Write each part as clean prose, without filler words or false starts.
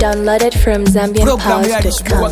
Downloaded from ZambianPower.com.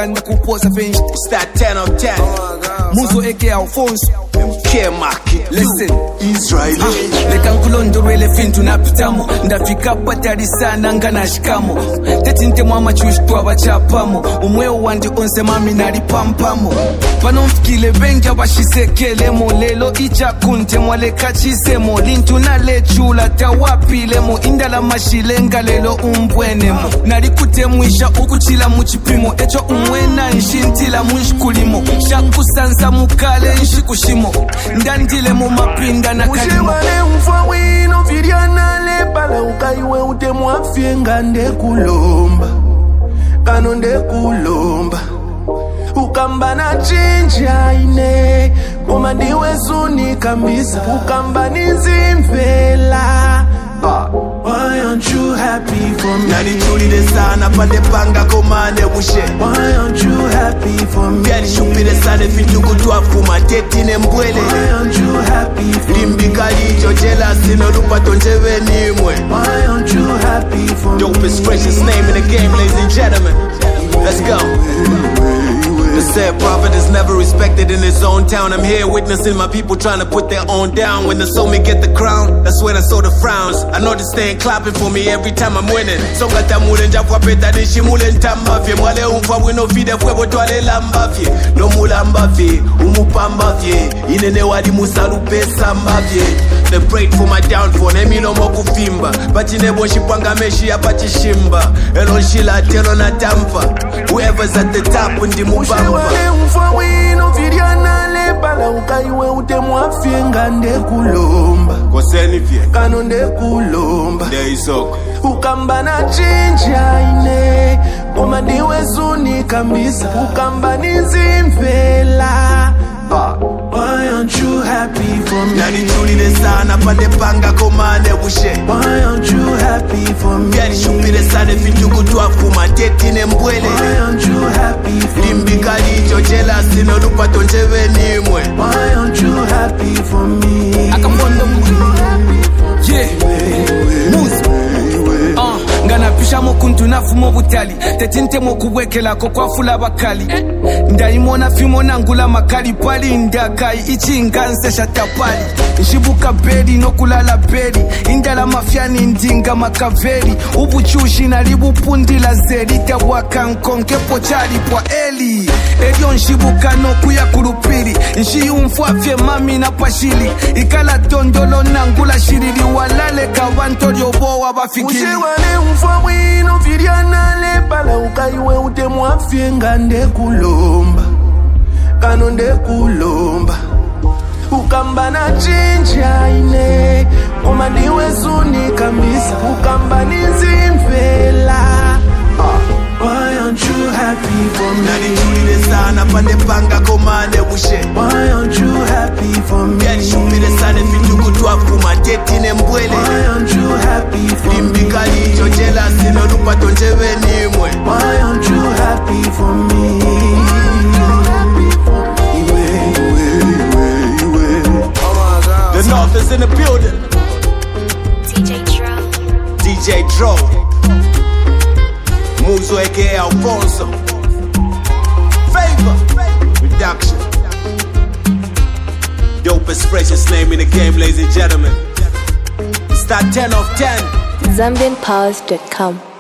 Start 10 of 10. Muzo aka Alfonso. Listen, Israeli. Lekankulondorele fintu napitamo. Ndafika patari sana ngana shikamo. Tetinte mwama chushtu abachapamo. Umweo wandi onse mami nalipampamo. Panomfikile benga bashisekelemo. Lelo icha kunte mwale kachisemo. Lintu na lechula tawapilemo. Indala mashilenga lelo umbwenemo. Nalikutemuisha ukuchila muchipimo. Echo umwena nshintila munshkulimo. Shakusansa mukale nshikushimo. Ndandile mu mapinda na kalimo. Ushimane mfa wino firiana lepala ukaiwe utemwa fienga ndekulomba. Kano ndekulomba. Ukamba na chinja ine. Koma diwe zuni kambisa. Ukamba nizimvela. Why aren't you happy for me? Nani chuli de sana pande panga komande bushe. Why aren't you happy for me? Biani shupi de sana fintuku tuafuma tetine mbwele. Why aren't you happy for me? Limbikali jojela sino lupa tonjewe nimwe. Why aren't you happy for me? Dopest, freshest name in the game, ladies and gentlemen. Let's go. The said prophet is never respected in his own town. I'm here witnessing my people trying to put their own down. When they saw me get the crown, that's when I saw the frowns. I know they staying clapping for me every time I'm winning. So gata mule njafwa peta nishi mule ntambafye. Mwale umfa wino fide fwebo twale lambafye. No mulambafye, umupambafye. Inene wadi musalupe sambafye. They prayed for my downfall, nemi no moku fimba. But inebo shipanga meshi apati shimba. Elo shila telo na tampa. Whoever's at the top undi mubamba. Ushimane mfa wino firiana lepala ukaiwe utemwa fienga ndekulomba. Koseni fie. Kano ndekulomba. There is soko. Ukamba na chinja ine. Koma diwe zuni kambisa. Ukamba nizimvela. Why aren't you happy for me? Nani chuli de sana pande panga komande bushe. Why aren't you happy for me? Biani shupi de sana fintuku tuafuma tetine mbwele. Why aren't you happy for me? Limbikali jojela sino lupa tonjewe nimwe. Why aren't you happy for me? Akamondo yeah. Muzi ngana pisha mokuntu nafumo butali. Tetinte mokuwekela kokwafula bakali. Ndaimona fimo nangula makali pali ndakai ichinganse shatapali. Nshibuka bedi no kulala bedi. Indala mafyani ndinga makaveri. Ubuchushi nalibupundi la zedi. Tewaka nkonke pochali kwa eli. Elio nshibuka no kuya kurupiri. Nshiyumfwafye mami na pashili. Ikala tondolo nangula shirili. Walale kawanto lyobo wabafikili. Ushimane mfa wino firiana lepala ukaiwe utemwa fienga ndekulomba. Kano ndekulomba. Ukamba na chinja ine. Koma diwe zuni kambisa. Ukamba nizimvela. Why aren't you happy for me? Nani chuli de sana pande panga komande bushe. Why aren't you happy for me? Biani shupi de sana fintuku tuafuma tetine mbwele. Why aren't you happy for me? Limbikali jojela sino lupa tonjewe nimwe. Why aren't you happy for me? The North is in the building. DJ Dro. Muzo aka Alfonso. Favor. Reduction. Dopest, freshest name in the game, ladies and gentlemen. Start 10 of 10. ZambianPower.com.